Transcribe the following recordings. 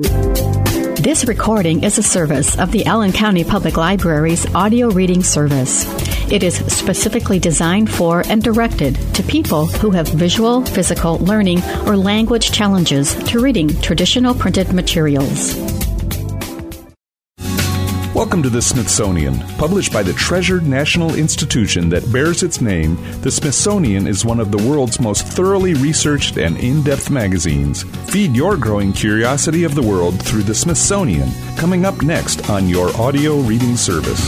This recording is a service of the Allen County Public Library's audio reading service. It is specifically designed for and directed to people who have visual, physical, learning, or language challenges to reading traditional printed materials. Welcome to the Smithsonian. Published by the treasured national institution that bears its name, the Smithsonian is one of the world's most thoroughly researched and in-depth magazines. Feed your growing curiosity of the world through the Smithsonian, coming up next on your audio reading service.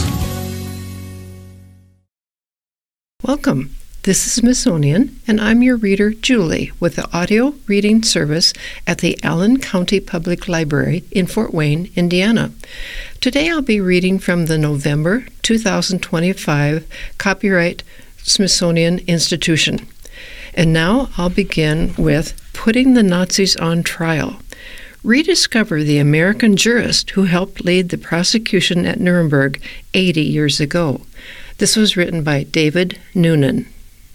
Welcome. This is Smithsonian, and I'm your reader, Julie, with the audio reading service at the Allen County Public Library in Fort Wayne, Indiana. Today I'll be reading from the November 2025 Copyright Smithsonian Institution. And now I'll begin with Putting the Nazis on Trial. Rediscover the American jurist who helped lead the prosecution at Nuremberg 80 years ago. This was written by David Noonan.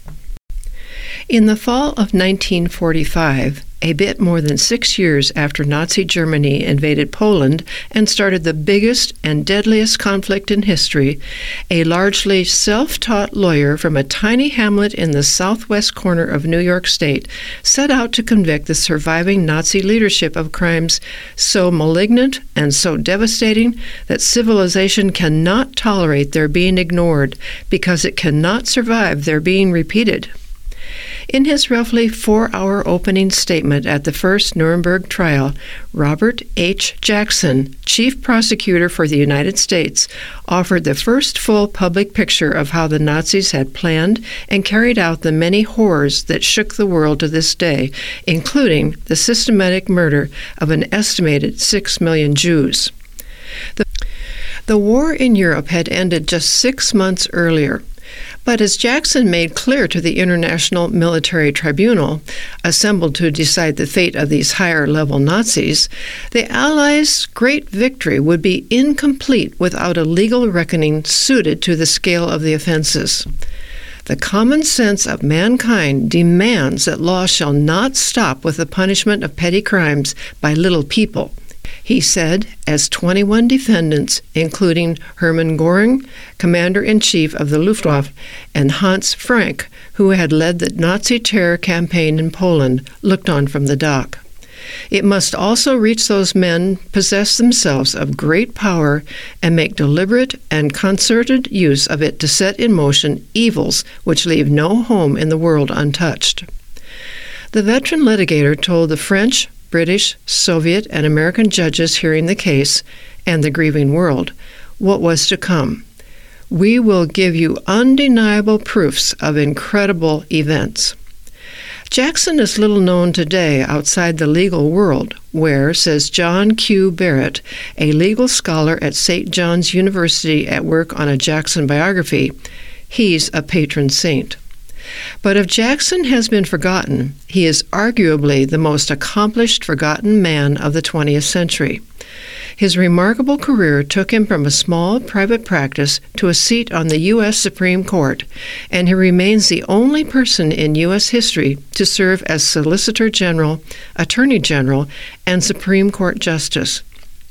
In the fall of 1945, a bit more than 6 years after Nazi Germany invaded Poland and started the biggest and deadliest conflict in history, a largely self-taught lawyer from a tiny hamlet in the southwest corner of New York State set out to convict the surviving Nazi leadership of crimes so malignant and so devastating that civilization cannot tolerate their being ignored because it cannot survive their being repeated. In his roughly 4-hour opening statement at the first Nuremberg trial, Robert H. Jackson, chief prosecutor for the United States, offered the first full public picture of how the Nazis had planned and carried out the many horrors that shook the world to this day, including the systematic murder of an estimated 6 million Jews. The war in Europe had ended just 6 months earlier. But as Jackson made clear to the International Military Tribunal, assembled to decide the fate of these higher-level Nazis, the Allies' great victory would be incomplete without a legal reckoning suited to the scale of the offenses. The common sense of mankind demands that law shall not stop with the punishment of petty crimes by little people, he said, as 21 defendants, including Hermann Göring, Commander-in-Chief of the Luftwaffe, and Hans Frank, who had led the Nazi terror campaign in Poland, looked on from the dock. It must also reach those men possess themselves of great power and make deliberate and concerted use of it to set in motion evils which leave no home in the world untouched. The veteran litigator told the French, British, Soviet, and American judges hearing the case, and the grieving world, what was to come. We will give you undeniable proofs of incredible events. Jackson is little known today outside the legal world, where, says John Q. Barrett, a legal scholar at St. John's University at work on a Jackson biography, he's a patron saint. But if Jackson has been forgotten, he is arguably the most accomplished forgotten man of the 20th century. His remarkable career took him from a small private practice to a seat on the U.S. Supreme Court, and he remains the only person in U.S. history to serve as Solicitor General, Attorney General, and Supreme Court Justice.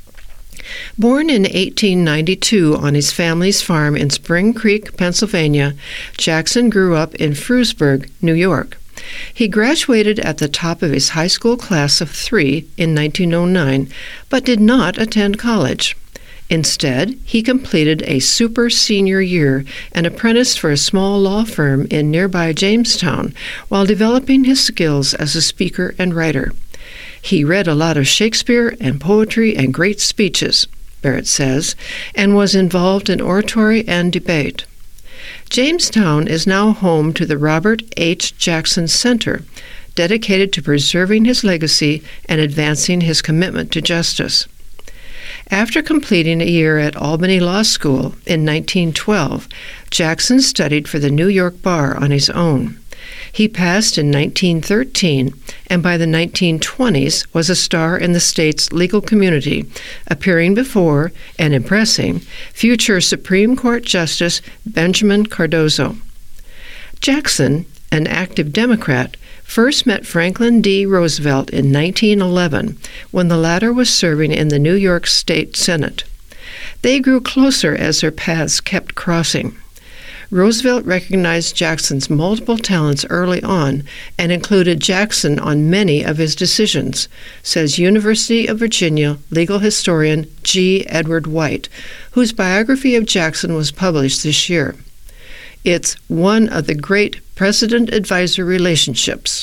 Born in 1892 on his family's farm in Spring Creek, Pennsylvania, Jackson grew up in Frewsburg, New York. He graduated at the top of his high school class of 3 in 1909, but did not attend college. Instead, he completed a super senior year and apprenticed for a small law firm in nearby Jamestown while developing his skills as a speaker and writer. He read a lot of Shakespeare and poetry and great speeches, Barrett says, and was involved in oratory and debate. Jamestown is now home to the Robert H. Jackson Center, dedicated to preserving his legacy and advancing his commitment to justice. After completing a year at Albany Law School in 1912, Jackson studied for the New York bar on his own. He passed in 1913, and by the 1920s was a star in the state's legal community, appearing before and impressing future Supreme Court Justice Benjamin Cardozo. Jackson, an active Democrat, first met Franklin D. Roosevelt in 1911 when the latter was serving in the New York State Senate. They grew closer as their paths kept crossing. Roosevelt recognized Jackson's multiple talents early on and included Jackson on many of his decisions, says University of Virginia legal historian G. Edward White, whose biography of Jackson was published this year. It's one of the great president-advisor relationships.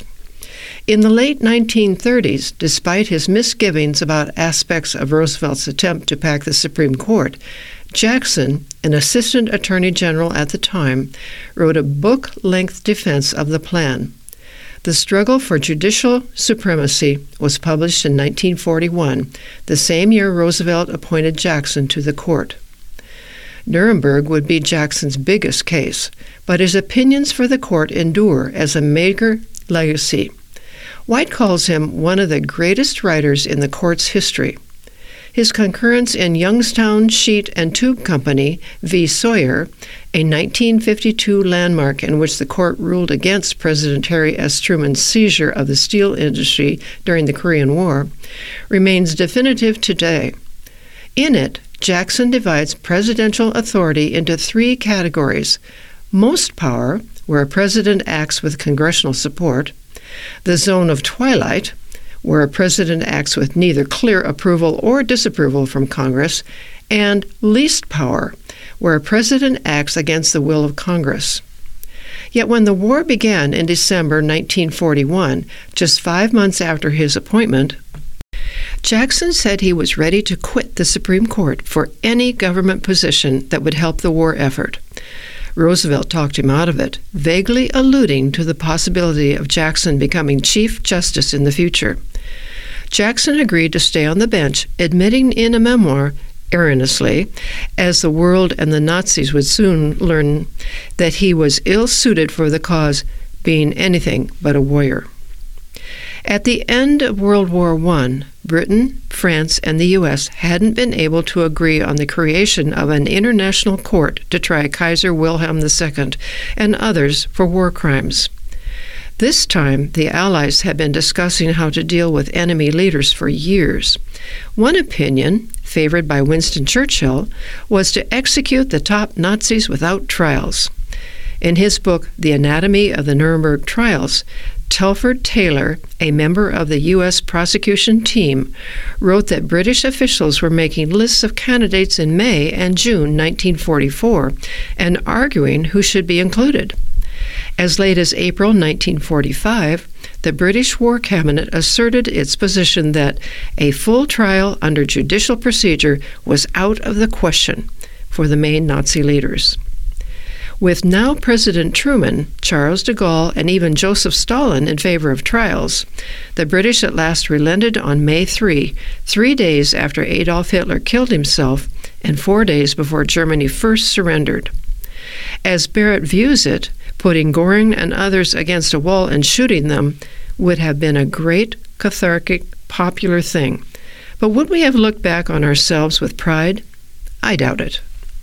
In the late 1930s, despite his misgivings about aspects of Roosevelt's attempt to pack the Supreme Court, Jackson, an assistant attorney general at the time, wrote a book-length defense of the plan. The Struggle for Judicial Supremacy was published in 1941, the same year Roosevelt appointed Jackson to the court. Nuremberg would be Jackson's biggest case, but his opinions for the court endure as a major legacy. White calls him one of the greatest writers in the court's history. His concurrence in Youngstown Sheet and Tube Company v. Sawyer, a 1952 landmark in which the court ruled against President Harry S. Truman's seizure of the steel industry during the Korean War, remains definitive today. In it, Jackson divides presidential authority into three categories: most power, where a president acts with congressional support; the zone of twilight, where a president acts with neither clear approval or disapproval from Congress; and least power, where a president acts against the will of Congress. Yet when the war began in December 1941, just 5 months after his appointment, Jackson said he was ready to quit the Supreme Court for any government position that would help the war effort. Roosevelt talked him out of it, vaguely alluding to the possibility of Jackson becoming Chief Justice in the future. Jackson agreed to stay on the bench, admitting in a memoir, erroneously, as the world and the Nazis would soon learn, that he was ill-suited for the cause, being anything but a warrior. At the end of World War I, Britain, France, and the U.S. hadn't been able to agree on the creation of an international court to try Kaiser Wilhelm II and others for war crimes. This time, the Allies had been discussing how to deal with enemy leaders for years. One opinion, favored by Winston Churchill, was to execute the top Nazis without trials. In his book, The Anatomy of the Nuremberg Trials, Telford Taylor, a member of the U.S. prosecution team, wrote that British officials were making lists of candidates in May and June 1944 and arguing who should be included. As late as April 1945, the British War Cabinet asserted its position that a full trial under judicial procedure was out of the question for the main Nazi leaders. With now President Truman, Charles de Gaulle, and even Joseph Stalin in favor of trials, the British at last relented on May 3 days after Adolf Hitler killed himself and 4 days before Germany first surrendered. As Barrett views it, putting Göring and others against a wall and shooting them would have been a great, cathartic, popular thing. But would we have looked back on ourselves with pride? I doubt it.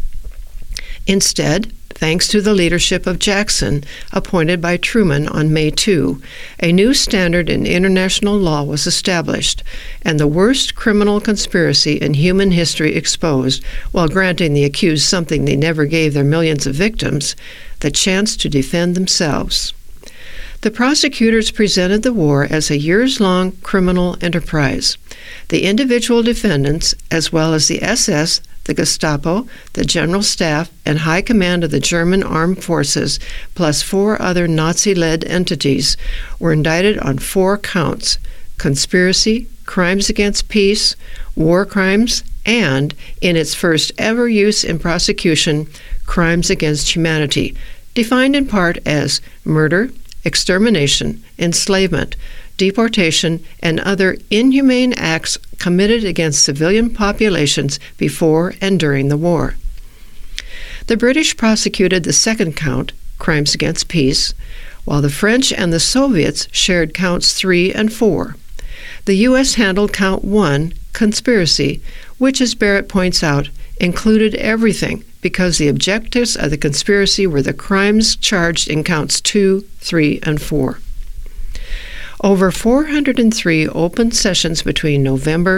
Instead, thanks to the leadership of Jackson, appointed by Truman on May 2, a new standard in international law was established, and the worst criminal conspiracy in human history exposed, while granting the accused something they never gave their millions of victims, the chance to defend themselves. The prosecutors presented the war as a years-long criminal enterprise. The individual defendants, as well as the SS, the Gestapo, the General Staff, and High Command of the German Armed Forces, plus 4 other Nazi-led entities, were indicted on 4 counts: conspiracy, crimes against peace, war crimes, and, in its first ever use in prosecution, crimes against humanity, defined in part as murder, extermination, enslavement, deportation, and other inhumane acts committed against civilian populations before and during the war. The British prosecuted the second count, crimes against peace, while the French and the Soviets shared counts 3 and 4. The U.S. handled count 1, conspiracy, which, as Barrett points out, included everything because the objectives of the conspiracy were the crimes charged in counts 2, 3, and 4. Over 403 open sessions between November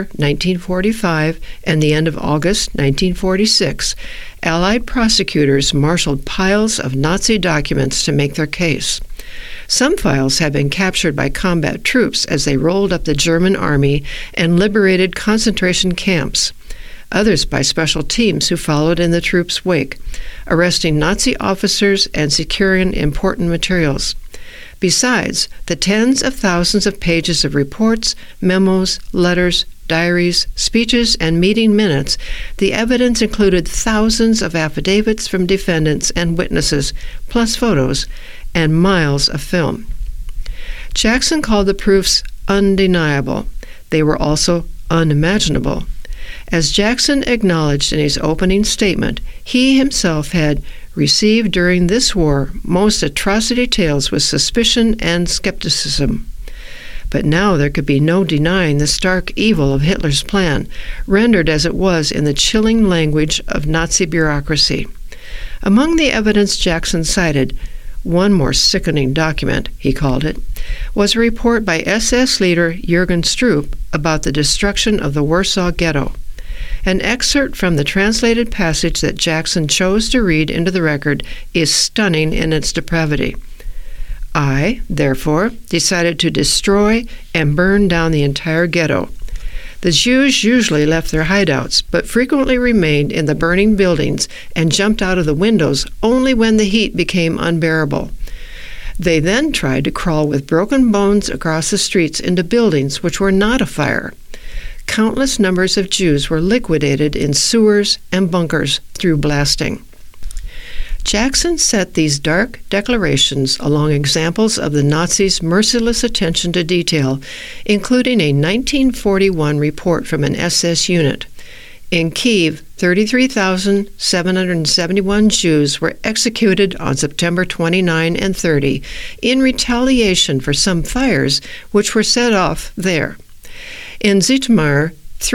1945 and the end of August 1946, Allied prosecutors marshaled piles of Nazi documents to make their case. Some files had been captured by combat troops as they rolled up the German army and liberated concentration camps. Others by special teams who followed in the troops' wake, arresting Nazi officers and securing important materials. Besides the tens of thousands of pages of reports, memos, letters, diaries, speeches, and meeting minutes, the evidence included thousands of affidavits from defendants and witnesses, plus photos, and miles of film. Jackson called the proofs undeniable. They were also unimaginable. As Jackson acknowledged in his opening statement, he himself had received during this war most atrocity tales with suspicion and skepticism. But now there could be no denying the stark evil of Hitler's plan, rendered as it was in the chilling language of Nazi bureaucracy. Among the evidence Jackson cited, one more sickening document, he called it, was a report by SS leader Jürgen Stroop about the destruction of the Warsaw Ghetto. An excerpt from the translated passage that Jackson chose to read into the record is stunning in its depravity. I, therefore, decided to destroy and burn down the entire ghetto. The Jews usually left their hideouts, but frequently remained in the burning buildings and jumped out of the windows only when the heat became unbearable. They then tried to crawl with broken bones across the streets into buildings which were not afire. Countless numbers of Jews were liquidated in sewers and bunkers through blasting. Jackson set these dark declarations along examples of the Nazis' merciless attention to detail, including a 1941 report from an SS unit. In Kiev, 33,771 Jews were executed on September 29 and 30 in retaliation for some fires which were set off there. In Zhytomyr,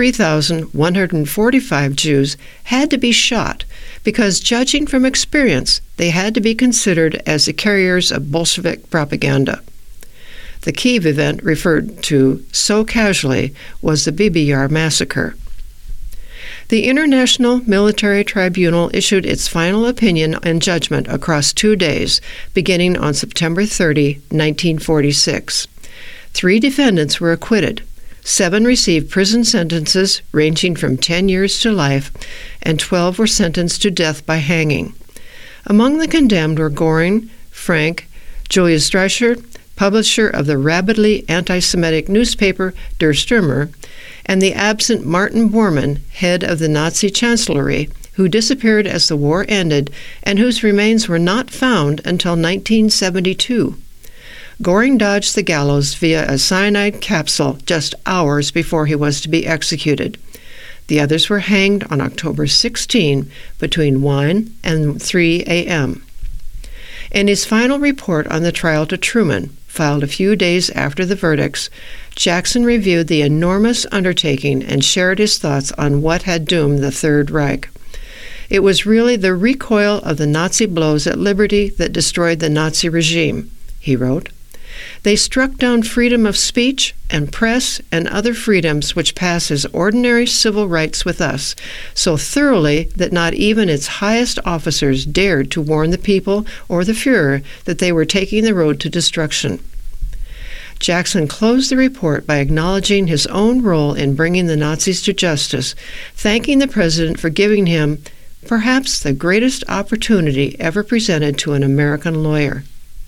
3,145 Jews had to be shot because, judging from experience, they had to be considered as the carriers of Bolshevik propaganda. The Kiev event referred to so casually was the Bibi Yar massacre. The International Military Tribunal issued its final opinion and judgment across 2 days, beginning on September 30, 1946. 3 defendants were acquitted. 7 received prison sentences ranging from 10 years to life, and 12 were sentenced to death by hanging. Among the condemned were Göring, Frank, Julius Streicher, publisher of the rabidly anti-Semitic newspaper Der Stürmer, and the absent Martin Bormann, head of the Nazi Chancellery, who disappeared as the war ended and whose remains were not found until 1972. Göring dodged the gallows via a cyanide capsule just hours before he was to be executed. The others were hanged on October 16 between 1 and 3 a.m. In his final report on the trial to Truman, filed a few days after the verdicts, Jackson reviewed the enormous undertaking and shared his thoughts on what had doomed the Third Reich. It was really the recoil of the Nazi blows at liberty that destroyed the Nazi regime, he wrote. They struck down freedom of speech and press and other freedoms which pass as ordinary civil rights with us, so thoroughly that not even its highest officers dared to warn the people or the Führer that they were taking the road to destruction. Jackson closed the report by acknowledging his own role in bringing the Nazis to justice, thanking the president for giving him perhaps the greatest opportunity ever presented to an American lawyer.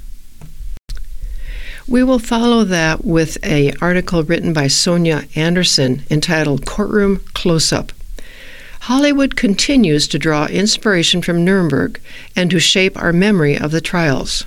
We will follow that with an article written by Sonia Anderson entitled Courtroom Close-Up. Hollywood continues to draw inspiration from Nuremberg and to shape our memory of the trials.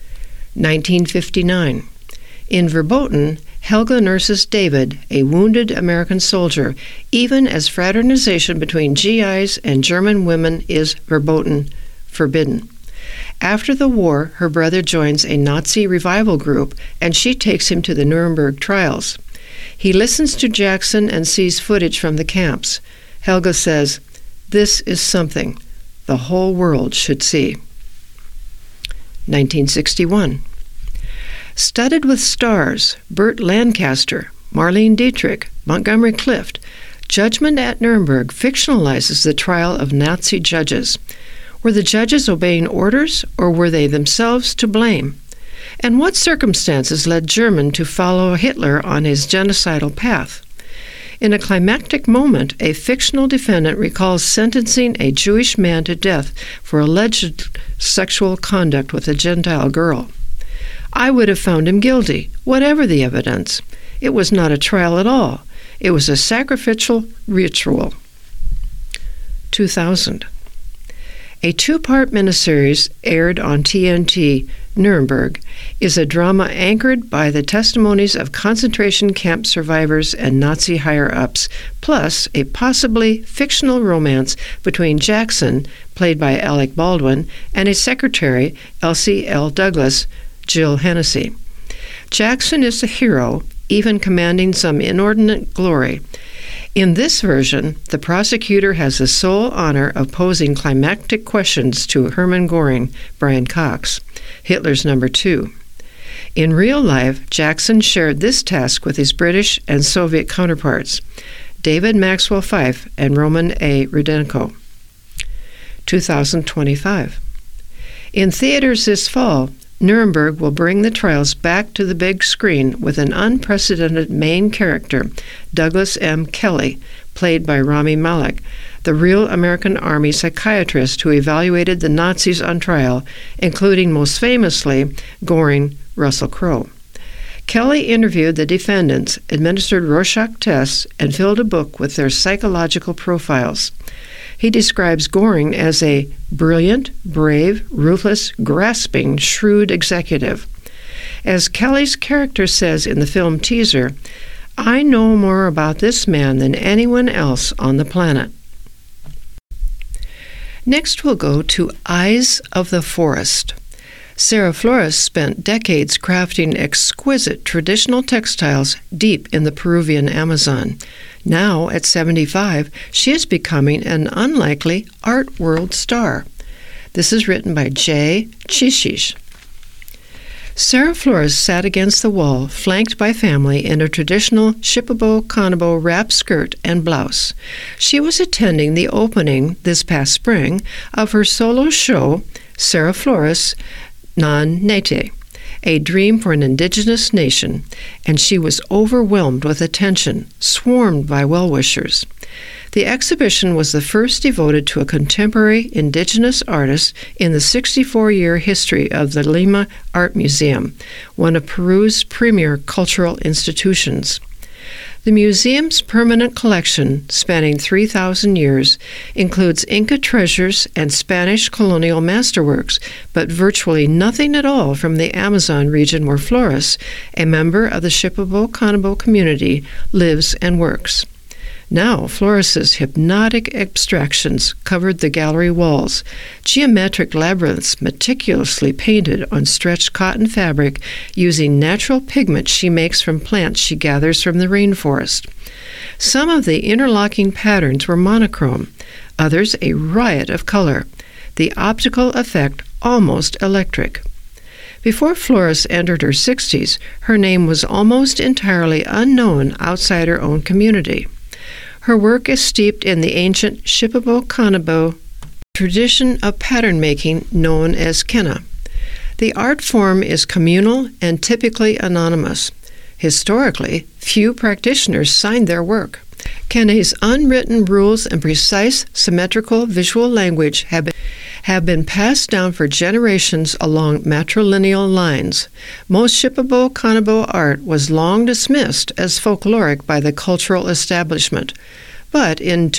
1959. In Verboten, Helga nurses David, a wounded American soldier, even as fraternization between GIs and German women is verboten, forbidden. After the war, her brother joins a Nazi revival group, and she takes him to the Nuremberg trials. He listens to Jackson and sees footage from the camps. Helga says, "This is something the whole world should see." 1961. Studded with stars, Burt Lancaster, Marlene Dietrich, Montgomery Clift, Judgment at Nuremberg fictionalizes the trial of Nazi judges. Were the judges obeying orders, or were they themselves to blame? And what circumstances led German to follow Hitler on his genocidal path? In a climactic moment, a fictional defendant recalls sentencing a Jewish man to death for alleged sexual conduct with a Gentile girl. I would have found him guilty, whatever the evidence. It was not a trial at all. It was a sacrificial ritual. 2000. A two-part miniseries aired on TNT, Nuremberg, is a drama anchored by the testimonies of concentration camp survivors and Nazi higher-ups, plus a possibly fictional romance between Jackson, played by Alec Baldwin, and his secretary, Elsie L. Douglas, Jill Hennessy. Jackson is the hero, even commanding some inordinate glory. In this version, the prosecutor has the sole honor of posing climactic questions to Hermann Göring, Brian Cox, Hitler's number 2. In real life, Jackson shared this task with his British and Soviet counterparts, David Maxwell Fyfe and Roman A. Rudenko. 2025. In theaters this fall, Nuremberg will bring the trials back to the big screen with an unprecedented main character, Douglas M. Kelly, played by Rami Malek, the real American Army psychiatrist who evaluated the Nazis on trial, including most famously Göring, Russell Crowe. Kelly interviewed the defendants, administered Rorschach tests, and filled a book with their psychological profiles. He describes Göring as a brilliant, brave, ruthless, grasping, shrewd executive. As Kelly's character says in the film teaser, "I know more about this man than anyone else on the planet." Next we'll go to Eyes of the Forest. Sarah Flores spent decades crafting exquisite traditional textiles deep in the Peruvian Amazon. Now, at 75, she is becoming an unlikely art world star. This is written by Jay Chishish. Sarah Flores sat against the wall, flanked by family in a traditional Shipibo Kanabo wrap skirt and blouse. She was attending the opening this past spring of her solo show, Sarah Flores Non Nate, a dream for an indigenous nation, and she was overwhelmed with attention, swarmed by well-wishers. The exhibition was the first devoted to a contemporary indigenous artist in the 64-year history of the Lima Art Museum, one of Peru's premier cultural institutions. The museum's permanent collection, spanning 3,000 years, includes Inca treasures and Spanish colonial masterworks, but virtually nothing at all from the Amazon region where Flores, a member of the Shipibo Kanabo community, lives and works. Now, Flores's hypnotic abstractions covered the gallery walls, geometric labyrinths meticulously painted on stretched cotton fabric using natural pigment she makes from plants she gathers from the rainforest. Some of the interlocking patterns were monochrome, others a riot of color, the optical effect almost electric. Before Flores entered her 60s, her name was almost entirely unknown outside her own community. Her work is steeped in the ancient Shipibo Kanabo tradition of pattern making known as Kenna. The art form is communal and typically anonymous. Historically, few practitioners signed their work. Kenna's unwritten rules and precise symmetrical visual language have been passed down for generations along matrilineal lines. Most Shipibo Kanabo art was long dismissed as folkloric by the cultural establishment. But in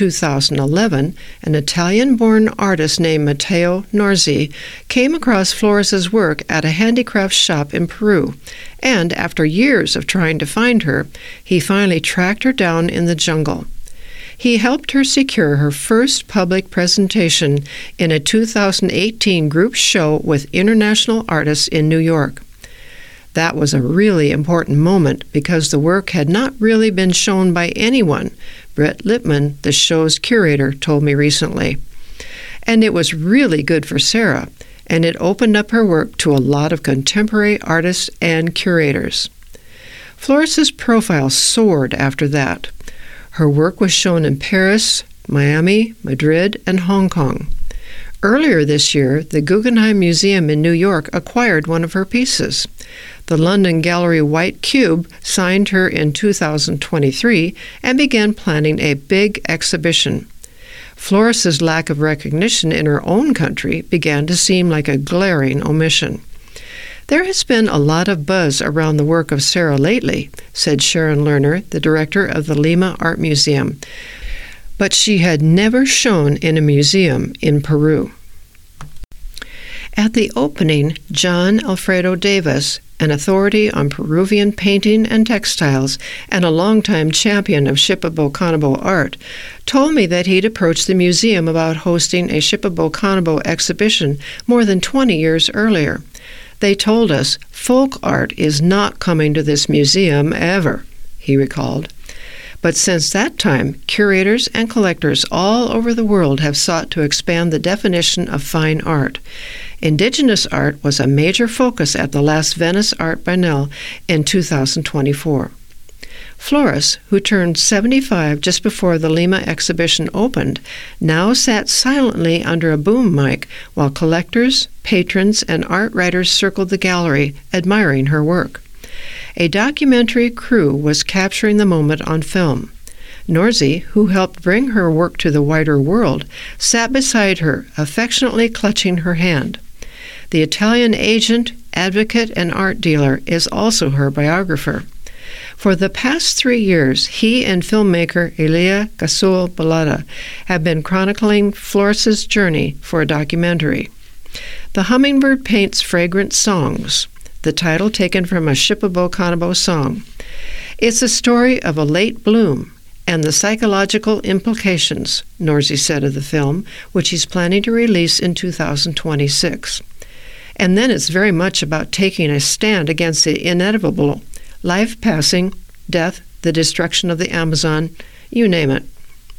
2011, an Italian-born artist named Matteo Norzi came across Flores's work at a handicraft shop in Peru, and after years of trying to find her, he finally tracked her down in the jungle. He helped her secure her first public presentation in a 2018 group show with international artists in New York. That was a really important moment because the work had not really been shown by anyone, Brett Lippman, the show's curator, told me recently. And it was really good for Sarah, and it opened up her work to a lot of contemporary artists and curators. Flores's profile soared after that. Her work was shown in Paris, Miami, Madrid, and Hong Kong. Earlier this year, the Guggenheim Museum in New York acquired one of her pieces. The London Gallery White Cube signed her in 2023 and began planning a big exhibition. Flores's lack of recognition in her own country began to seem like a glaring omission. There has been a lot of buzz around the work of Sarah lately, said Sharon Lerner, the director of the Lima Art Museum, but she had never shown in a museum in Peru. At the opening, John Alfredo Davis, an authority on Peruvian painting and textiles and a longtime champion of Shipibo-Cánabo art, told me that he'd approached the museum about hosting a Shipibo-Cánabo exhibition more than 20 years earlier. They told us, folk art is not coming to this museum ever, he recalled. But since that time, curators and collectors all over the world have sought to expand the definition of fine art. Indigenous art was a major focus at the last Venice Art Biennale in 2024. Flores, who turned 75 just before the Lima exhibition opened, now sat silently under a boom mic while collectors, patrons, and art writers circled the gallery, admiring her work. A documentary crew was capturing the moment on film. Norzi, who helped bring her work to the wider world, sat beside her, affectionately clutching her hand. The Italian agent, advocate, and art dealer is also her biographer. For the past 3 years, he and filmmaker Elia Gasul Balada have been chronicling Flores's journey for a documentary. The Hummingbird Paints Fragrant Songs, the title taken from a Shipibo-Cánabo song. It's a story of a late bloom and the psychological implications, Norzi said of the film, which he's planning to release in 2026. And then it's very much about taking a stand against the inevitable, life passing, death, the destruction of the Amazon, you name it.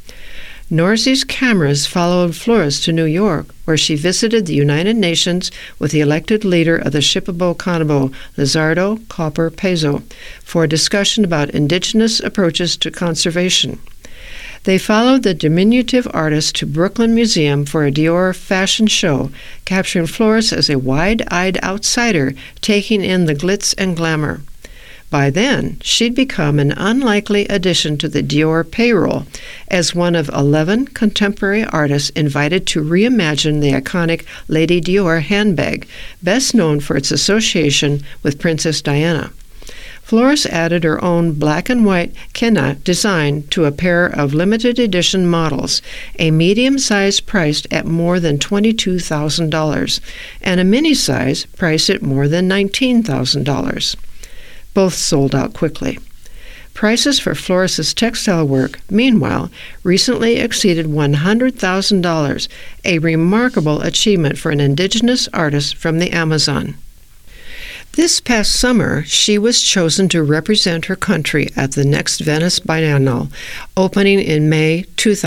Norzi's cameras followed Flores to New York, where she visited the United Nations with the elected leader of the Shipibo-Cánabo, Lizardo Copper Pezo, for a discussion about indigenous approaches to conservation. They followed the diminutive artist to Brooklyn Museum for a Dior fashion show, capturing Flores as a wide-eyed outsider taking in the glitz and glamour. By then, she'd become an unlikely addition to the Dior payroll as one of 11 contemporary artists invited to reimagine the iconic Lady Dior handbag, best known for its association with Princess Diana. Flores added her own black and white Kenna design to a pair of limited edition models, a medium size priced at more than $22,000, and a mini size priced at more than $19,000. Both sold out quickly. Prices for Flores's textile work, meanwhile, recently exceeded $100,000, a remarkable achievement for an indigenous artist from the Amazon. This past summer, she was chosen to represent her country at the next Venice Biennale, opening in May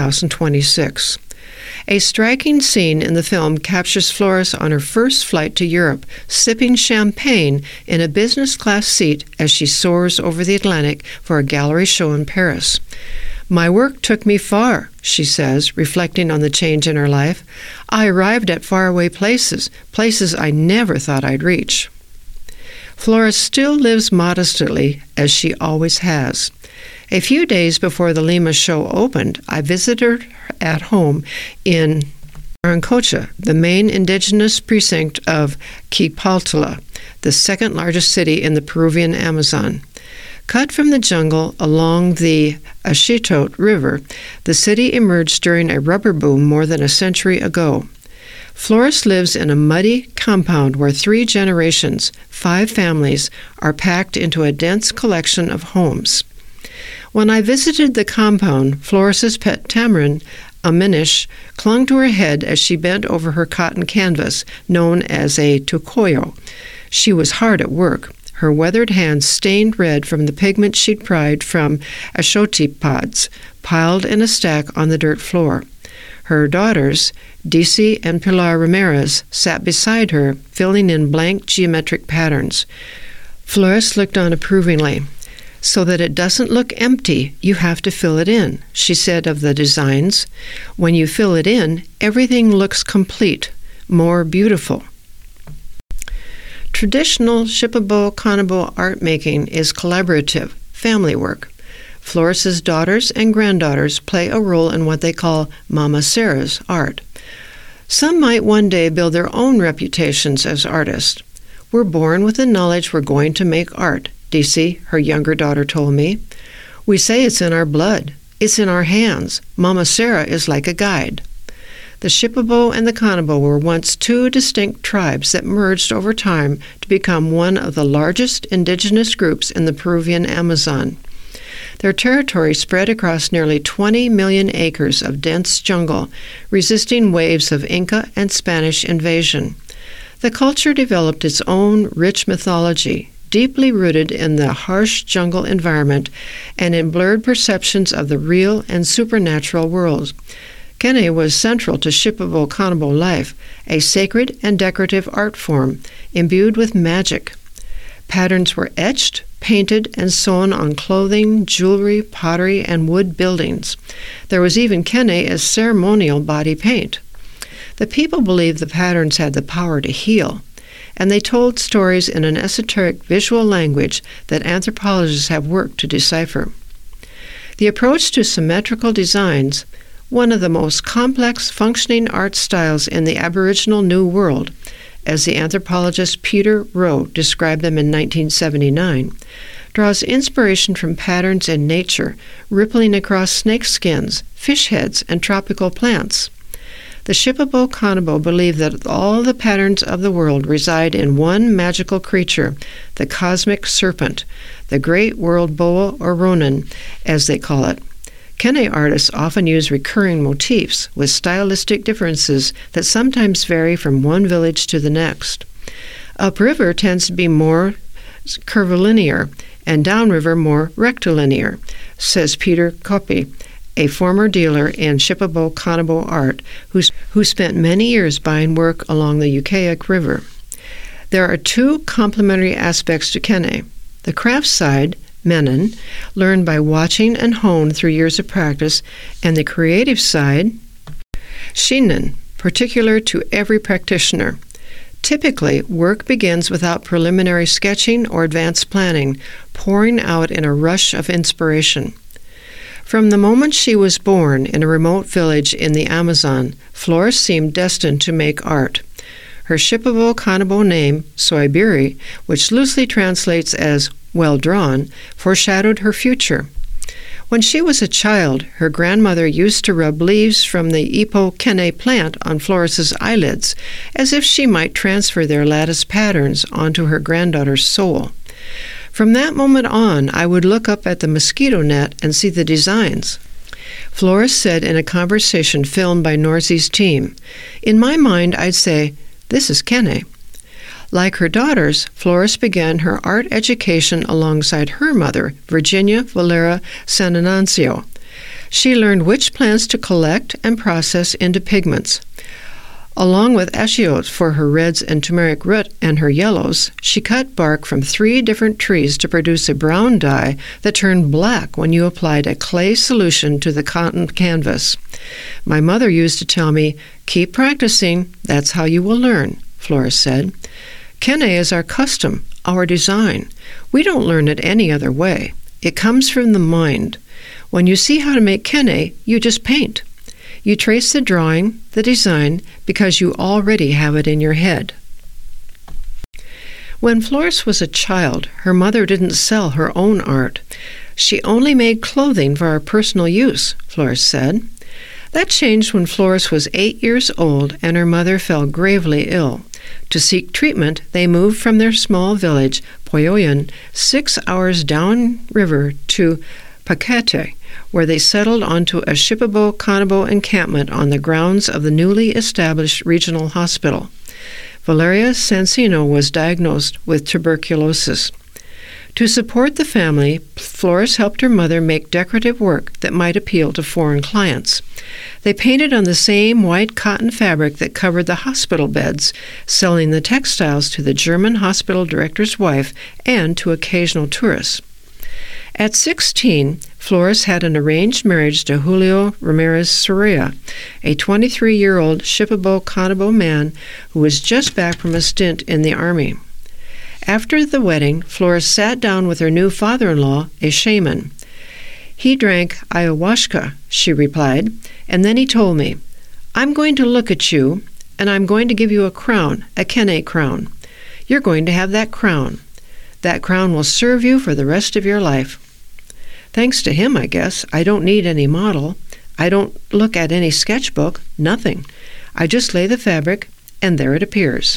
2026. A striking scene in the film captures Flores on her first flight to Europe, sipping champagne in a business-class seat as she soars over the Atlantic for a gallery show in Paris. "My work took me far," she says, reflecting on the change in her life. "I arrived at faraway places I never thought I'd reach." Flores still lives modestly, as she always has. A few days before the Lima show opened, I visited her at home in Parincocha, the main indigenous precinct of Quipaltala, the second largest city in the Peruvian Amazon. Cut from the jungle along the Ashitote River, the city emerged during a rubber boom more than a century ago. Flores lives in a muddy compound where 3 generations, 5 families, are packed into a dense collection of homes. When I visited the compound, Flores's pet tamarin, a minish, clung to her head as she bent over her cotton canvas, known as a tucoyo. She was hard at work, her weathered hands stained red from the pigment she'd pried from ashote pods, piled in a stack on the dirt floor. Her daughters, Dici and Pilar Ramirez, sat beside her, filling in blank geometric patterns. Flores looked on approvingly. "So that it doesn't look empty, you have to fill it in," she said of the designs. "When you fill it in, everything looks complete, more beautiful." Traditional Shipibo-Kanabo art making is collaborative, family work. Flores's daughters and granddaughters play a role in what they call Mama Sarah's art. Some might one day build their own reputations as artists. "We're born with the knowledge we're going to make art," Dici, her younger daughter, told me. "We say it's in our blood. It's in our hands. Mama Sarah is like a guide." The Shipibo and the Kanabo were once two distinct tribes that merged over time to become one of the largest indigenous groups in the Peruvian Amazon. Their territory spread across nearly 20 million acres of dense jungle, resisting waves of Inca and Spanish invasion. The culture developed its own rich mythology, deeply rooted in the harsh jungle environment and in blurred perceptions of the real and supernatural worlds. Kene was central to Shipibo-Kanabo life, a sacred and decorative art form imbued with magic. Patterns were etched, painted, and sewn on clothing, jewelry, pottery, and wood buildings. There was even Kene as ceremonial body paint. The people believed the patterns had the power to heal, and they told stories in an esoteric visual language that anthropologists have worked to decipher. The approach to symmetrical designs, one of the most complex functioning art styles in the Aboriginal New World, as the anthropologist Peter Rowe described them in 1979, draws inspiration from patterns in nature rippling across snake skins, fish heads, and tropical plants. The Shipibo-Kanabo believe that all the patterns of the world reside in one magical creature, the cosmic serpent, the great world boa or Ronin, as they call it. Kene artists often use recurring motifs with stylistic differences that sometimes vary from one village to the next. Upriver tends to be more curvilinear and downriver more rectilinear, says Peter Koppe, a former dealer in Shipibo-Kanabo art who spent many years buying work along the Ukiah River. There are two complementary aspects to Kene. The craft side, Menon, learned by watching and honed through years of practice, and the creative side, Shinen, particular to every practitioner. Typically, work begins without preliminary sketching or advanced planning, pouring out in a rush of inspiration. From the moment she was born in a remote village in the Amazon, Flores seemed destined to make art. Her Shipibo-Kanabo name, Soibiri, which loosely translates as well drawn, foreshadowed her future. When she was a child, her grandmother used to rub leaves from the Ipo Kene plant on Flores's eyelids, as if she might transfer their lattice patterns onto her granddaughter's soul. From that moment on, I would look up at the mosquito net and see the designs. Flores said in a conversation filmed by Norzy's team, "In my mind, I'd say, this is Kene." Like her daughters, Flores began her art education alongside her mother, Virginia Valera Sananancio. She learned which plants to collect and process into pigments. Along with achiote for her reds and turmeric root and her yellows, she cut bark from 3 different trees to produce a brown dye that turned black when you applied a clay solution to the cotton canvas. "My mother used to tell me, 'Keep practicing, that's how you will learn,'" Flores said. "Kene is our custom, our design. We don't learn it any other way. It comes from the mind. When you see how to make Kene, you just paint. You trace the drawing, the design, because you already have it in your head." When Flores was a child, her mother didn't sell her own art. "She only made clothing for our personal use," Flores said. That changed when Flores was 8 years old and her mother fell gravely ill. To seek treatment, they moved from their small village, Poyoyan, 6 hours downriver to Paquete, where they settled onto a Shipibo-Kanabo encampment on the grounds of the newly established regional hospital. Valeria Sansino was diagnosed with tuberculosis. To support the family, Flores helped her mother make decorative work that might appeal to foreign clients. They painted on the same white cotton fabric that covered the hospital beds, selling the textiles to the German hospital director's wife and to occasional tourists. At 16, Flores had an arranged marriage to Julio Ramirez Soria, a 23-year-old Shipibo-Canobo man who was just back from a stint in the army. After the wedding, Flores sat down with her new father-in-law, a shaman. "He drank ayahuasca," she replied, "and then he told me, 'I'm going to look at you, and I'm going to give you a crown, a Kene crown. You're going to have that crown. That crown will serve you for the rest of your life.' Thanks to him, I guess, I don't need any model. I don't look at any sketchbook, nothing. I just lay the fabric, and there it appears."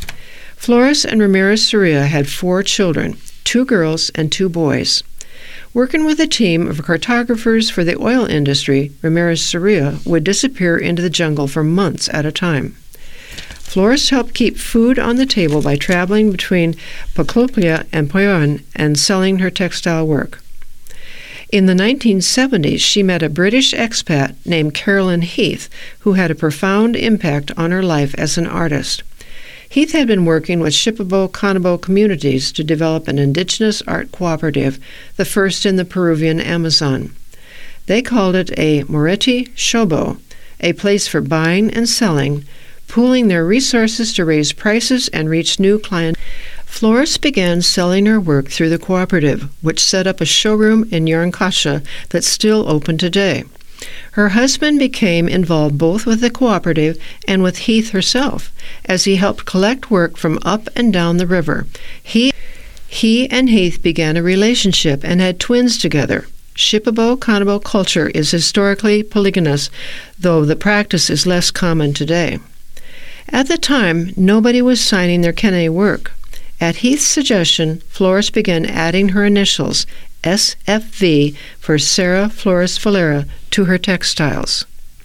Flores and Ramirez Soria had 4 children, 2 girls and 2 boys. Working with a team of cartographers for the oil industry, Ramirez Soria would disappear into the jungle for months at a time. Flores helped keep food on the table by traveling between Poclopia and Poyon and selling her textile work. In the 1970s, she met a British expat named Carolyn Heath, who had a profound impact on her life as an artist. Heath had been working with Shipibo-Canobo communities to develop an indigenous art cooperative, the first in the Peruvian Amazon. They called it a Moretti Shobo, a place for buying and selling, pooling their resources to raise prices and reach new clients. Flores began selling her work through the cooperative, which set up a showroom in Yarrancasha that's still open today. Her husband became involved both with the cooperative and with Heath herself, as he helped collect work from up and down the river. He and Heath began a relationship and had twins together. Shipibo-Canobo culture is historically polygamous, though the practice is less common today. At the time, nobody was signing their Kene work. At Heath's suggestion, Flores began adding her initials, SFV, for Sarah Flores Valera, to her textiles.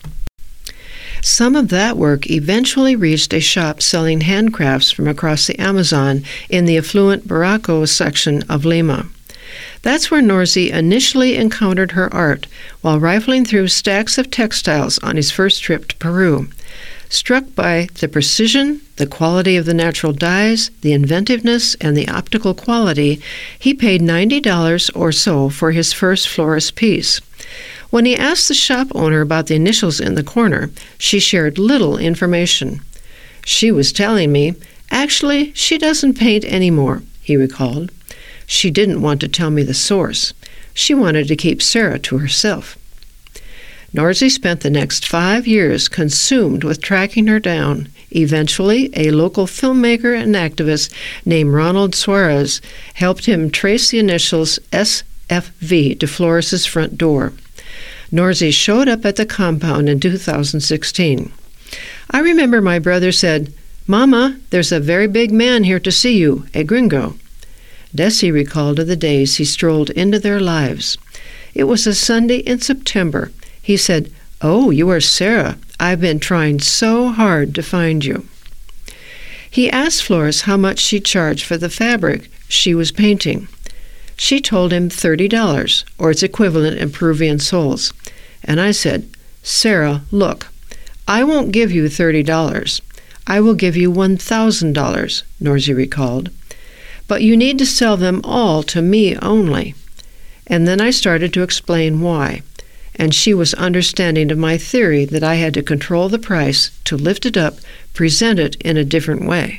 Some of that work eventually reached a shop selling handcrafts from across the Amazon in the affluent Barranco section of Lima. That's where Norzi initially encountered her art while rifling through stacks of textiles on his first trip to Peru. Struck by the precision, the quality of the natural dyes, the inventiveness, and the optical quality, he paid $90 or so for his first Flores piece. When he asked the shop owner about the initials in the corner, she shared little information. "She was telling me, actually, she doesn't paint anymore," he recalled. "She didn't want to tell me the source. She wanted to keep Sarah to herself." Norzi spent the next 5 years consumed with tracking her down. Eventually, a local filmmaker and activist named Ronald Suarez helped him trace the initials SFV to Flores's front door. Norzi showed up at the compound in 2016. "I remember my brother said, 'Mama, there's a very big man here to see you, a gringo.'" Desi recalled of the days he strolled into their lives. It was a Sunday in September. He said, "Oh, you are Sarah. I've been trying so hard to find you." He asked Flores how much she charged for the fabric she was painting. She told him $30, or its equivalent in Peruvian soles. And I said, "Sarah, look, I won't give you $30. I will give you $1,000, Norzi recalled. "But you need to sell them all to me only." And then I started to explain why. And she was understanding of my theory that I had to control the price to lift it up, present it in a different way.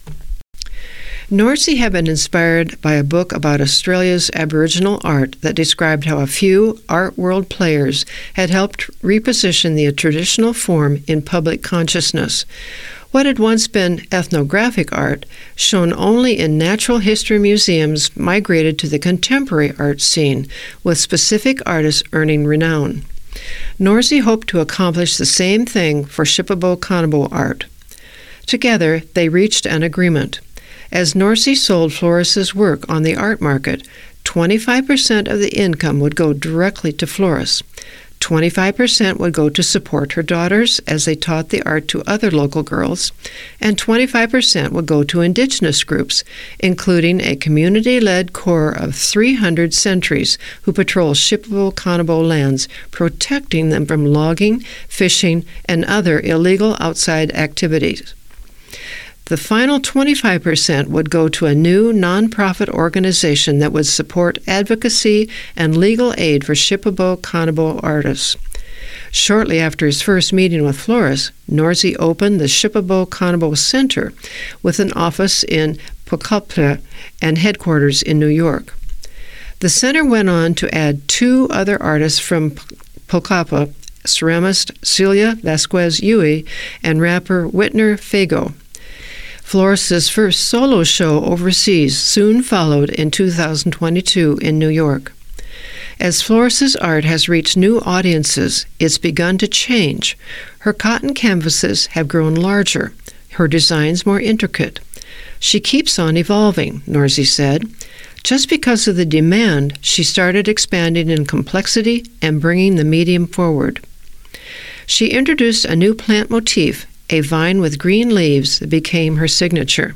Norzi had been inspired by a book about Australia's Aboriginal art that described how a few art world players had helped reposition the traditional form in public consciousness. What had once been ethnographic art, shown only in natural history museums, migrated to the contemporary art scene, with specific artists earning renown. Norzi hoped to accomplish the same thing for Shipibo-Canobo art. Together, they reached an agreement. As Norzi sold Flores's work on the art market, 25% of the income would go directly to Flores. 25% would go to support her daughters as they taught the art to other local girls, and 25% would go to indigenous groups, including a community-led corps of 300 sentries who patrol shippable Kahnawake lands, protecting them from logging, fishing, and other illegal outside activities. The final 25% would go to a new nonprofit organization that would support advocacy and legal aid for shippable Kahnawake artists. Shortly after his first meeting with Flores, Norsey opened the Shippable Kahnawake Center with an office in Pucallpa and headquarters in New York. The center went on to add 2 other artists from Pucallpa, ceramist Celia Vasquez Yui and rapper Whitner Fago. Flores' first solo show overseas soon followed in 2022 in New York. As Flores' art has reached new audiences, it's begun to change. Her cotton canvases have grown larger, her designs more intricate. She keeps on evolving, Norsey said. Just because of the demand, she started expanding in complexity and bringing the medium forward. She introduced a new plant motif, a vine with green leaves, that became her signature.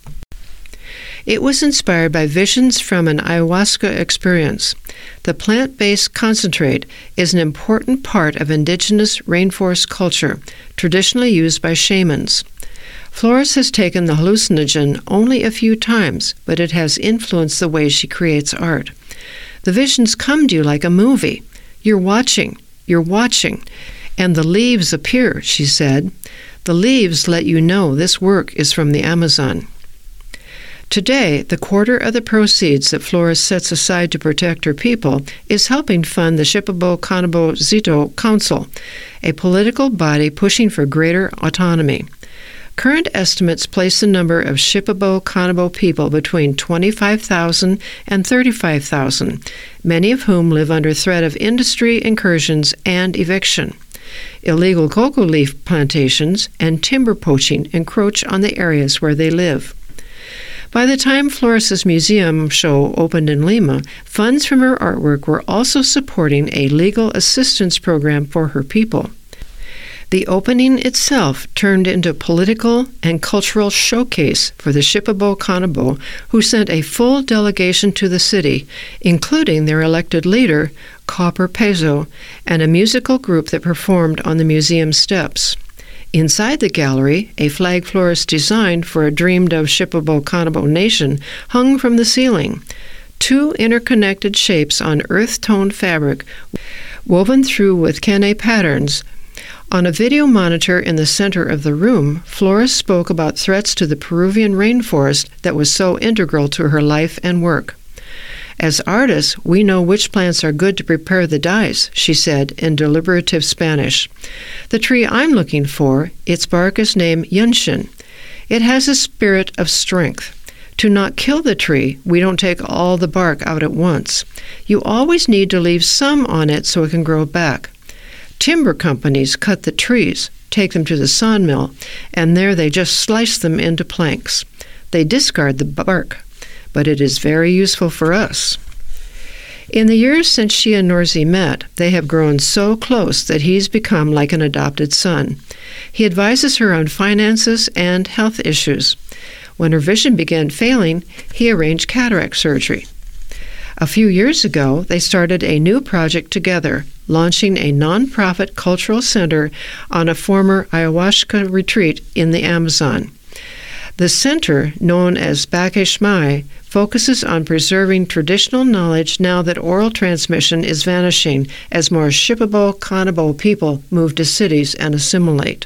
It was inspired by visions from an ayahuasca experience. The plant-based concentrate is an important part of indigenous rainforest culture, traditionally used by shamans. Flores has taken the hallucinogen only a few times, but it has influenced the way she creates art. The visions come to you like a movie. You're watching, and the leaves appear, she said. The leaves let you know this work is from the Amazon. Today, the quarter of the proceeds that Flores sets aside to protect her people is helping fund the Shippable Kahnawake Zito Council, a political body pushing for greater autonomy. Current estimates place the number of Shippable Kahnawake people between 25,000 and 35,000, many of whom live under threat of industry incursions and eviction. Illegal cocoa leaf plantations and timber poaching encroach on the areas where they live. By the time Flores' museum show opened in Lima, funds from her artwork were also supporting a legal assistance program for her people. The opening itself turned into a political and cultural showcase for the Shippable Kahnawake, who sent a full delegation to the city, including their elected leader, Copper Peso, and a musical group that performed on the museum steps. Inside the gallery, a flag Flores designed for a dreamed-of Shippable Kahnawake nation hung from the ceiling. 2 interconnected shapes on earth-toned fabric woven through with Kene patterns. On a video monitor in the center of the room, Flores spoke about threats to the Peruvian rainforest that was so integral to her life and work. As artists, we know which plants are good to prepare the dyes, she said in deliberative Spanish. The tree I'm looking for, its bark is named Yunshin. It has a spirit of strength. To not kill the tree, we don't take all the bark out at once. You always need to leave some on it so it can grow back. Timber companies cut the trees, take them to the sawmill, and there they just slice them into planks. They discard the bark, but it is very useful for us. In the years since she and Norsey met, they have grown so close that he's become like an adopted son. He advises her on finances and health issues. When her vision began failing, he arranged cataract surgery. A few years ago, they started a new project together, launching a nonprofit cultural center on a former ayahuasca retreat in the Amazon. The center, known as Bakeshmai, focuses on preserving traditional knowledge now that oral transmission is vanishing as more Shippable Kahnawake people move to cities and assimilate.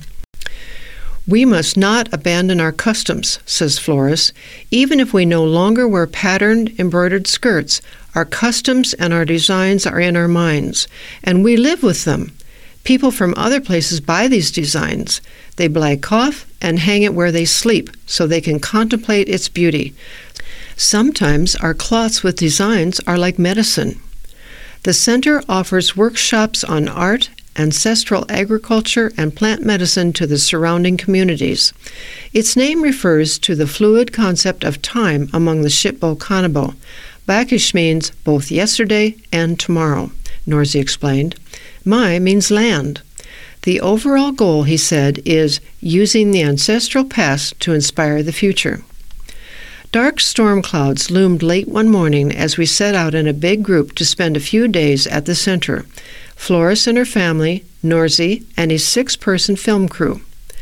We must not abandon our customs, says Flores. Even if we no longer wear patterned, embroidered skirts, our customs and our designs are in our minds, and we live with them. People from other places buy these designs. They buy cloth and hang it where they sleep so they can contemplate its beauty. Sometimes our cloths with designs are like medicine. The center offers workshops on art, ancestral agriculture, and plant medicine to the surrounding communities. Its name refers to the fluid concept of time among the Shippable Kahnawake. Bakish means both yesterday and tomorrow, Norsey explained. Mai means land. The overall goal, he said, is using the ancestral past to inspire the future. Dark storm clouds loomed late one morning as we set out in a big group to spend a few days at the center. Flores and her family, Norzi, and his 6-person film crew.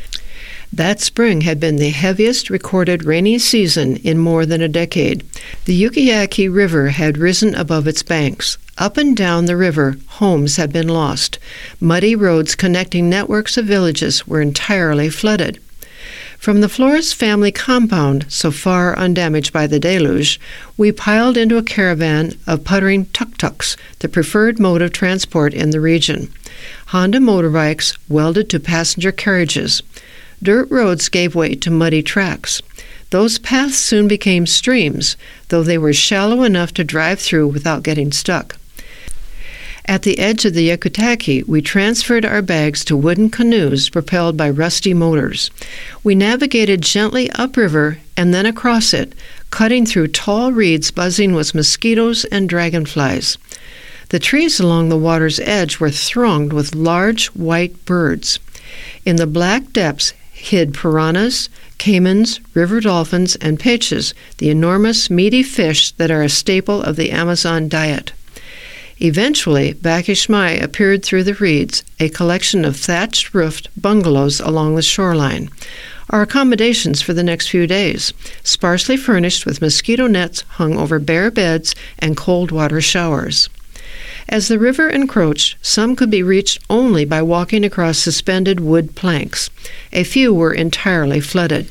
That spring had been the heaviest recorded rainy season in more than a decade. The Yukiyaki River had risen above its banks. Up and down the river, homes had been lost. Muddy roads connecting networks of villages were entirely flooded. From the Flores family compound, so far undamaged by the deluge, we piled into a caravan of puttering tuk-tuks, the preferred mode of transport in the region. Honda motorbikes welded to passenger carriages. Dirt roads gave way to muddy tracks. Those paths soon became streams, though they were shallow enough to drive through without getting stuck. At the edge of the Yukitaki, we transferred our bags to wooden canoes propelled by rusty motors. We navigated gently upriver and then across it, cutting through tall reeds buzzing with mosquitoes and dragonflies. The trees along the water's edge were thronged with large white birds. In the black depths hid piranhas, caimans, river dolphins, and peches, the enormous meaty fish that are a staple of the Amazon diet. Eventually, Bakishmai appeared through the reeds, a collection of thatched-roofed bungalows along the shoreline. Our accommodations for the next few days, sparsely furnished with mosquito nets hung over bare beds and cold water showers. As the river encroached, some could be reached only by walking across suspended wood planks. A few were entirely flooded.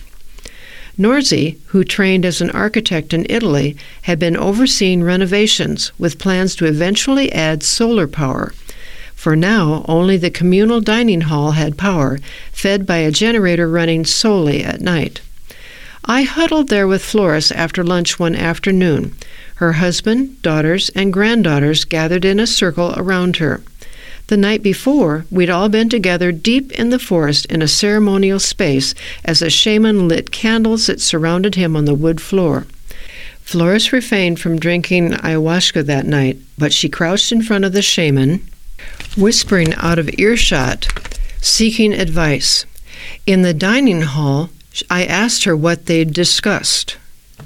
Norzi, who trained as an architect in Italy, had been overseeing renovations with plans to eventually add solar power. For now, only the communal dining hall had power, fed by a generator running solely at night. I huddled there with Flores after lunch one afternoon. Her husband, daughters, and granddaughters gathered in a circle around her. The night before, we'd all been together deep in the forest in a ceremonial space as a shaman lit candles that surrounded him on the wood floor. Flores refrained from drinking ayahuasca that night, but she crouched in front of the shaman, whispering out of earshot, seeking advice. In the dining hall, I asked her what they'd discussed.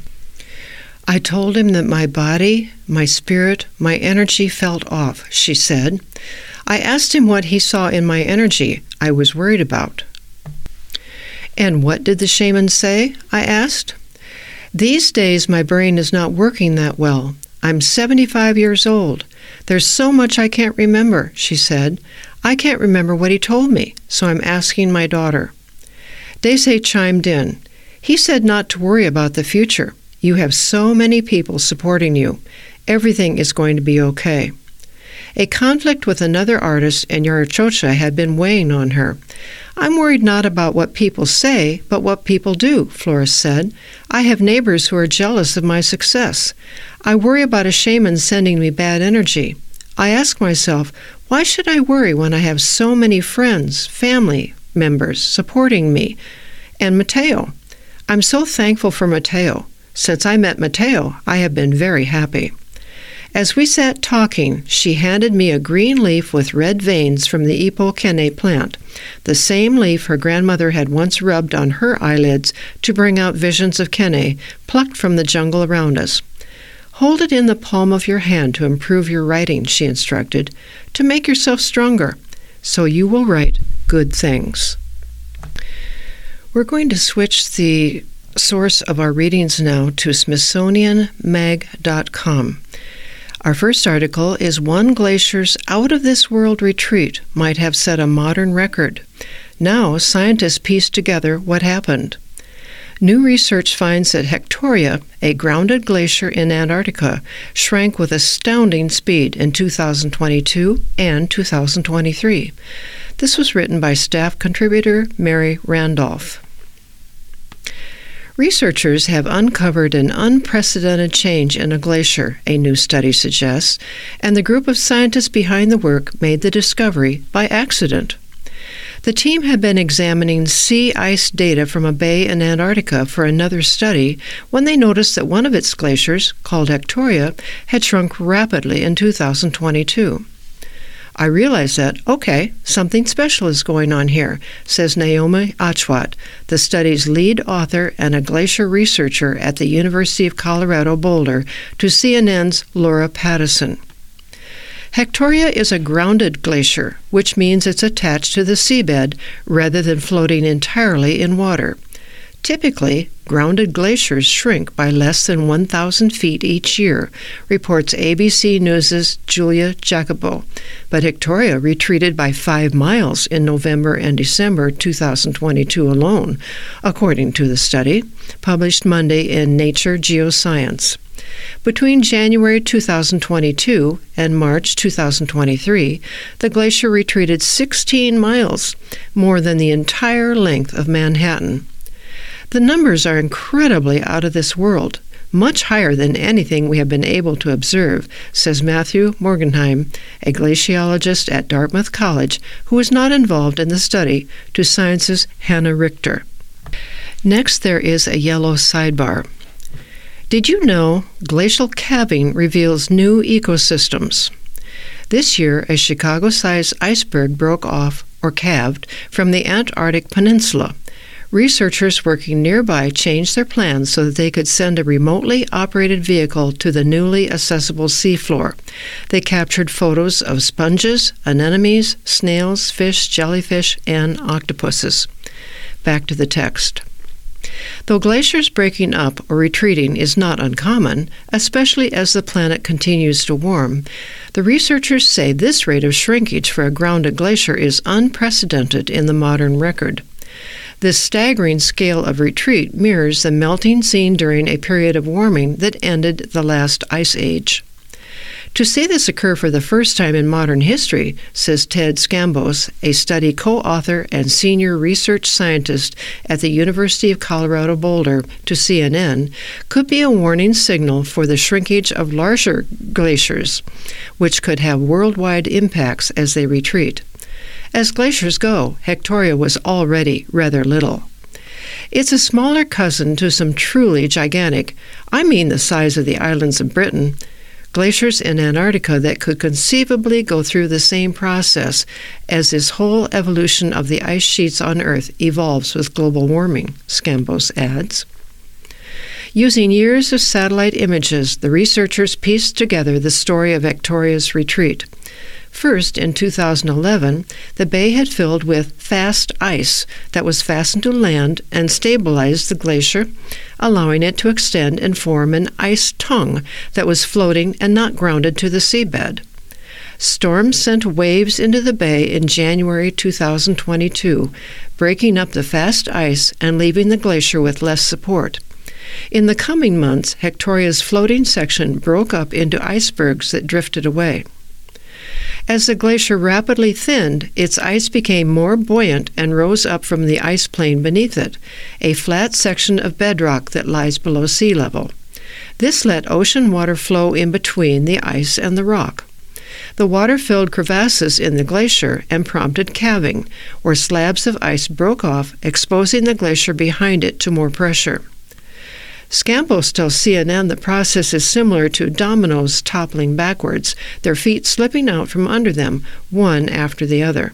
I told him that my body, my spirit, my energy felt off, she said. I asked him what he saw in my energy I was worried about. And what did the shaman say? I asked. These days my brain is not working that well. I'm 75 years old. There's so much I can't remember, she said. I can't remember what he told me, so I'm asking my daughter. Daisy chimed in. He said not to worry about the future. You have so many people supporting you. Everything is going to be okay. A conflict with another artist in Yarachocha had been weighing on her. I'm worried not about what people say, but what people do, Flores said. I have neighbors who are jealous of my success. I worry about a shaman sending me bad energy. I ask myself, why should I worry when I have so many friends, family members supporting me? And Mateo. I'm so thankful for Mateo. Since I met Mateo, I have been very happy. As we sat talking, she handed me a green leaf with red veins from the Ipo Kene plant, the same leaf her grandmother had once rubbed on her eyelids to bring out visions of Kene plucked from the jungle around us. Hold it in the palm of your hand to improve your writing, she instructed, to make yourself stronger, so you will write good things. We're going to switch the source of our readings now to SmithsonianMag.com. Our first article is One Glacier's out-of-this-world retreat might have set a modern record. Now, scientists piece together what happened. New research finds that Hectoria, a grounded glacier in Antarctica, shrank with astounding speed in 2022 and 2023. This was written by staff contributor Mary Randolph. Researchers have uncovered an unprecedented change in a glacier, a new study suggests, and the group of scientists behind the work made the discovery by accident. The team had been examining sea ice data from a bay in Antarctica for another study when they noticed that one of its glaciers, called Hectoria, had shrunk rapidly in 2022. I realized that, okay, something special is going on here, says Naomi Achwat, the study's lead author and a glacier researcher at the University of Colorado Boulder, to CNN's Laura Pattison. Hectoria is a grounded glacier, which means it's attached to the seabed rather than floating entirely in water. Typically, grounded glaciers shrink by less than 1,000 feet each year, reports ABC News' Julia Jacobo, but Hectoria retreated by 5 miles in November and December 2022 alone, according to the study, published Monday in Nature Geoscience. Between January 2022 and March 2023, the glacier retreated 16 miles, more than the entire length of Manhattan. The numbers are incredibly out of this world, much higher than anything we have been able to observe, says Matthew Morgenheim, a glaciologist at Dartmouth College who was not involved in the study, to Science's Hannah Richter. Next, there is a yellow sidebar. Did you know glacial calving reveals new ecosystems? This year, a Chicago-sized iceberg broke off, or calved, from the Antarctic Peninsula. Researchers working nearby changed their plans so that they could send a remotely operated vehicle to the newly accessible seafloor. They captured photos of sponges, anemones, snails, fish, jellyfish, and octopuses. Back to the text. Though glaciers breaking up or retreating is not uncommon, especially as the planet continues to warm, the researchers say this rate of shrinkage for a grounded glacier is unprecedented in the modern record. This staggering scale of retreat mirrors the melting seen during a period of warming that ended the last ice age. To see this occur for the first time in modern history, says Ted Scambos, a study co-author and senior research scientist at the University of Colorado Boulder, to CNN, could be a warning signal for the shrinkage of larger glaciers, which could have worldwide impacts as they retreat. As glaciers go, Hectoria was already rather little. It's a smaller cousin to some truly gigantic, I mean the size of the islands of Britain, glaciers in Antarctica that could conceivably go through the same process as this whole evolution of the ice sheets on Earth evolves with global warming, Scambos adds. Using years of satellite images, the researchers pieced together the story of Hectoria's retreat. First, in 2011, the bay had filled with fast ice that was fastened to land and stabilized the glacier, allowing it to extend and form an ice tongue that was floating and not grounded to the seabed. Storms sent waves into the bay in January 2022, breaking up the fast ice and leaving the glacier with less support. In the coming months, Hectoria's floating section broke up into icebergs that drifted away. As the glacier rapidly thinned, its ice became more buoyant and rose up from the ice plain beneath it, a flat section of bedrock that lies below sea level. This let ocean water flow in between the ice and the rock. The water filled crevasses in the glacier and prompted calving, where slabs of ice broke off, exposing the glacier behind it to more pressure. Scambos tells CNN the process is similar to dominoes toppling backwards, their feet slipping out from under them, one after the other.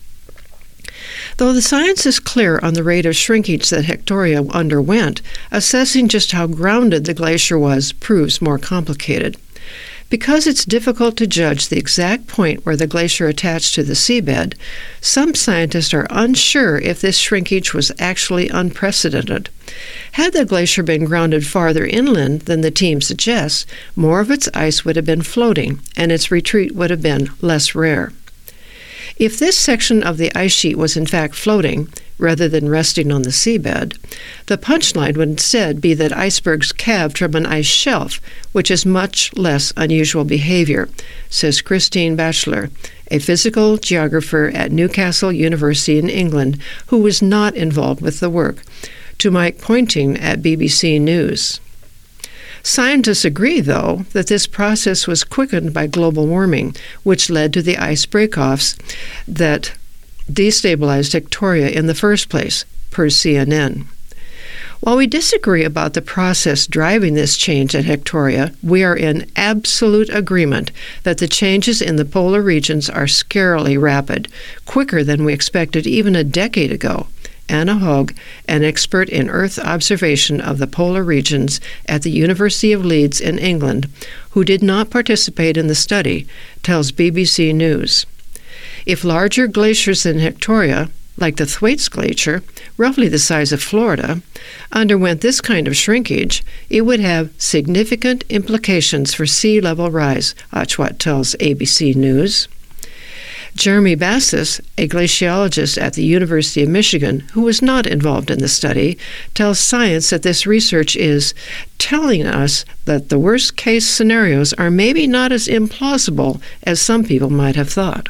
Though the science is clear on the rate of shrinkage that Hectoria underwent, assessing just how grounded the glacier was proves more complicated. Because it's difficult to judge the exact point where the glacier attached to the seabed, some scientists are unsure if this shrinkage was actually unprecedented. Had the glacier been grounded farther inland than the team suggests, more of its ice would have been floating, and its retreat would have been less rare. If this section of the ice sheet was in fact floating, rather than resting on the seabed, the punchline would instead be that icebergs calved from an ice shelf, which is much less unusual behavior, says Christine Batchelor, a physical geographer at Newcastle University in England, who was not involved with the work, to Mike Pointing at BBC News. Scientists agree, though, that this process was quickened by global warming, which led to the ice breakoffs that destabilized Hectoria in the first place, per CNN. While we disagree about the process driving this change at Hectoria, we are in absolute agreement that the changes in the polar regions are scarily rapid, quicker than we expected even a decade ago. Anna Hogg, an expert in Earth observation of the polar regions at the University of Leeds in England, who did not participate in the study, tells BBC News. If larger glaciers than Hectoria, like the Thwaites Glacier, roughly the size of Florida, underwent this kind of shrinkage, it would have significant implications for sea level rise, Otchwat tells ABC News. Jeremy Bassis, a glaciologist at the University of Michigan who was not involved in the study, tells Science that this research is telling us that the worst-case scenarios are maybe not as implausible as some people might have thought.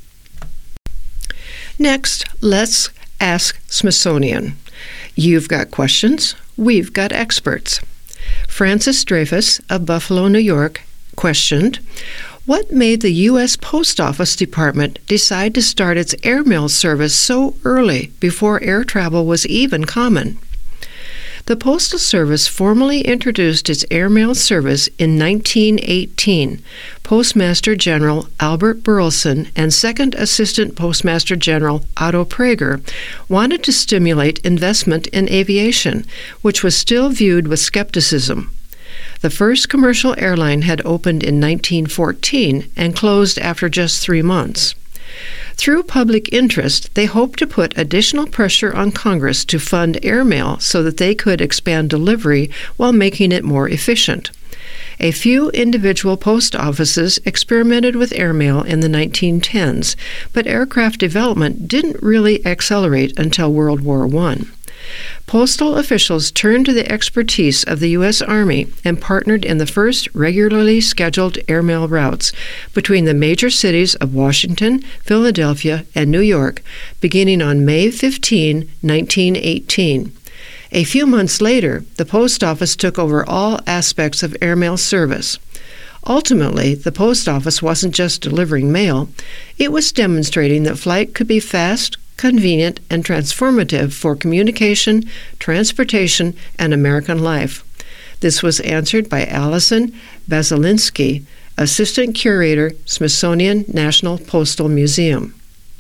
Next, let's ask Smithsonian. You've got questions, we've got experts. Francis Dreyfus of Buffalo, New York, questioned, what made the U.S. Post Office Department decide to start its airmail service so early, before air travel was even common? The Postal Service formally introduced its airmail service in 1918. Postmaster General Albert Burleson and Second Assistant Postmaster General Otto Praeger wanted to stimulate investment in aviation, which was still viewed with skepticism. The first commercial airline had opened in 1914 and closed after just 3 months. Through public interest, they hoped to put additional pressure on Congress to fund airmail so that they could expand delivery while making it more efficient. A few individual post offices experimented with airmail in the 1910s, but aircraft development didn't really accelerate until World War I. Postal officials turned to the expertise of the U.S. Army and partnered in the first regularly scheduled airmail routes between the major cities of Washington, Philadelphia, and New York, beginning on May 15, 1918. A few months later, the Post Office took over all aspects of airmail service. Ultimately, the Post Office wasn't just delivering mail, it was demonstrating that flight could be fast, convenient, and transformative for communication, transportation, and American life. This was answered by Allison Basilinsky, Assistant Curator, Smithsonian National Postal Museum.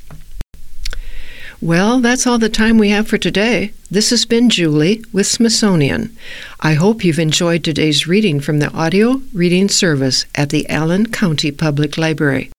Well, that's all the time we have for today. This has been Julie with Smithsonian. I hope you've enjoyed today's reading from the audio reading service at the Allen County Public Library.